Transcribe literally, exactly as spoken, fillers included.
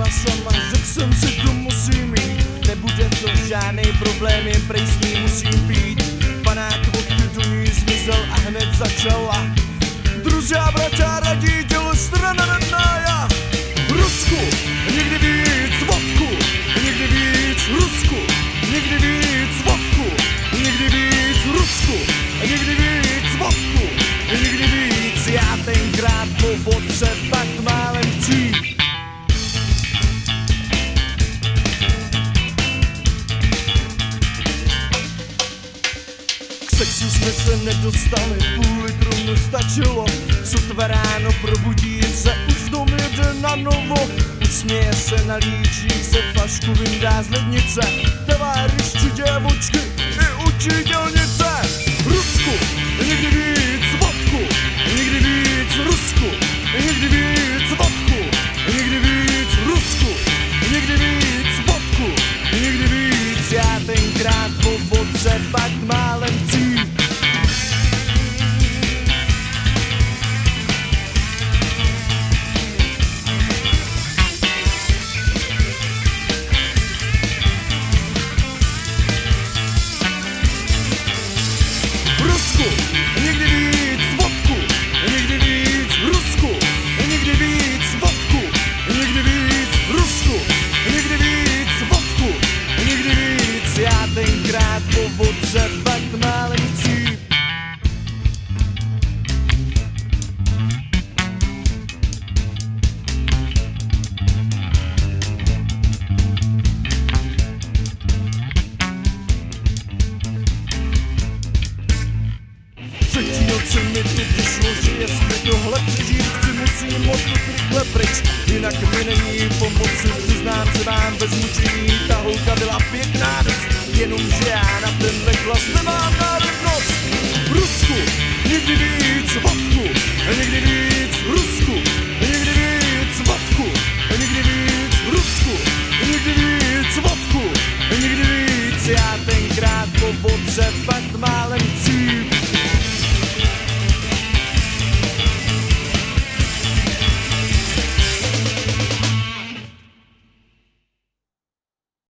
sama, řekl jsem si, to musím mít. Nebude to žádný problém, jen prej s ní musím pít. Panák vodky do ní zmizel a hned začala. Druzí a bratia radí, dělo strana radná. Rusku, nikdy víc vodku, nikdy víc Rusku, nikdy víc vodku, nikdy víc Rusku, nikdy víc vodku, nikdy víc. Já tenkrát po vodce fakt málem chci. K sexu jsme se nedostali, půl litru mu stačilo. Sotva ráno probudí se, už dom jede na novo. Usměje se na líčích, se flašku vyndá z lednice. Továrišči děvočky i učitelnice. Rusku, nikdy víc vodku, nikdy víc Rusku, nikdy víc vodku, nikdy víc Rusku, nikdy víc vodku, nikdy víc. Já tenkrát po vodce fakt málem chci. Rusku, nikdy víc vodku, nikdy víc Rusku, nikdy víc vodku, nikdy víc Rusku, nikdy víc vodku, nikdy víc. Já tenkrát po vodce fakt málem chci. Třetí noci mi to vyšlo, že jestli tohle přežít chci, musím odtud rychle pryč. Jinak mi není pomoci, přiznám se vám bez mučení. Ta holka byla pěkná dost, jenomže já na tenhle hlas nemám národnost. Rusku, nikdy víc vodku, nikdy víc Rusku, nikdy víc vodku, nikdy víc Rusku, nikdy víc vodku, nikdy víc. Já tenkrát po vodce fakt málem chci.